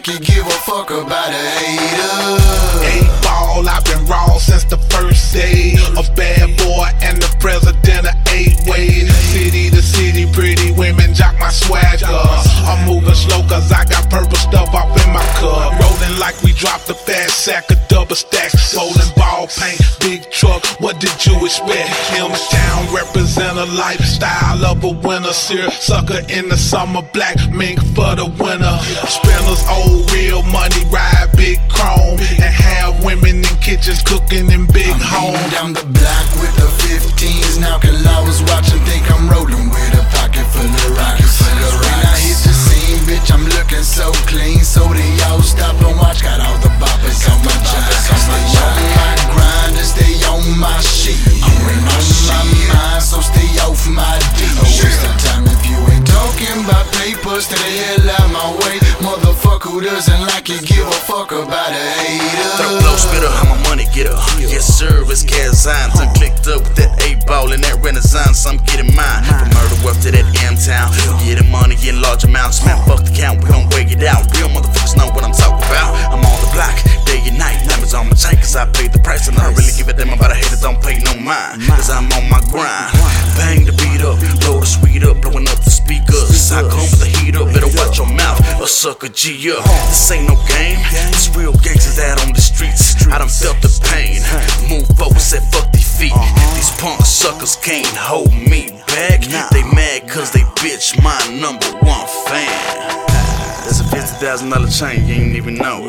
like you give a fuck about a hater. 8Ball, I've been raw since the first day. A bad boy and the president of 8 Ways. City to city, pretty women jock my swagger. I'm moving slow cause I got purple stuff off in my cup. Rolling like we dropped a fat sack of double stacks. Rolling ball paint, big truck, what did you expect? Town represent a lifestyle of a winner. Sear sucker in the summer, black mink for the winter. Spinners, old real money, ride big chrome, and have women in kitchens cooking in big homes. Down the block with the 15s now, cause I was watching, think I'm rolling with a pocket full of rockets. When I hit the scene, bitch, I'm looking so clean, so they all stop and watch. Got all the boppers on my job. Stay on my grind and stay on my shit. I'm on my mind, so stay off my D. Waste of time if you ain't talking about papers. Stay the hell out my way, motherfucker. Who doesn't like you give a fuck about a hater? Throw blow spitter, I'm a money getter. Yes sir, it's Kazines. I'm clicked up with that 8Ball and that Renaissance. I'm getting mine. From murder wealth to that M-Town. Getting money in large amounts. Man, fuck the count, we gon' weigh it out. Real motherfuckers know what I'm talking about. I'm on the block, day and night. Diamonds on my chain cause I paid the price. And I don't really give a damn about a hater, don't pay no mind. Cause I'm on my grind. Bang the beat up, blow the sweet up, blowing up the speakers. I come with the heat up, better watch your mouth or suck a G up. This ain't no game, it's real gangsters out on the streets. I done felt the pain, move forward, said fuck these feet. These punk suckers can't hold me back. They mad cause they bitch my #1 fan. That's a $50,000 chain, you ain't even know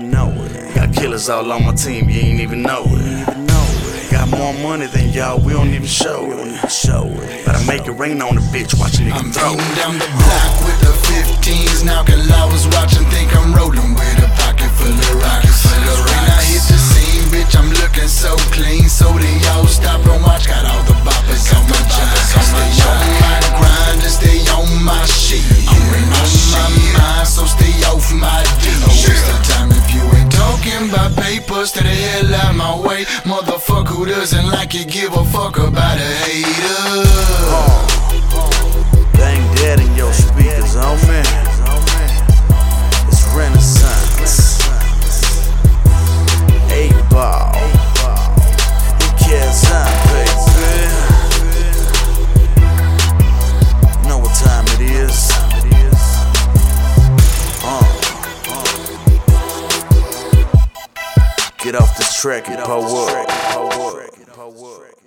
it. Got killers all on my team, you ain't even know it. Got more money than y'all, we don't even show it. But I make it rain on the bitch, watch a nigga throw it. I'm down the block with the 15s now, cause I was watching, think I'm rolling with a pocket full of rockets. When I hit the scene, bitch, I'm looking so clean, so they all stop and watch. Got all the boppers on my job. Stay on my grind and stay on my shit. I'm on my mind, so stay off my D. Waste of time if you ain't talking about papers. Stay the hell out my way, motherfucker. Who doesn't like you give a fuck about a hater? Bang that in your speakers, oh man. It's Renaissance. 8Ball. Kazines, baby. Know what time it is. Get off this track and pull up.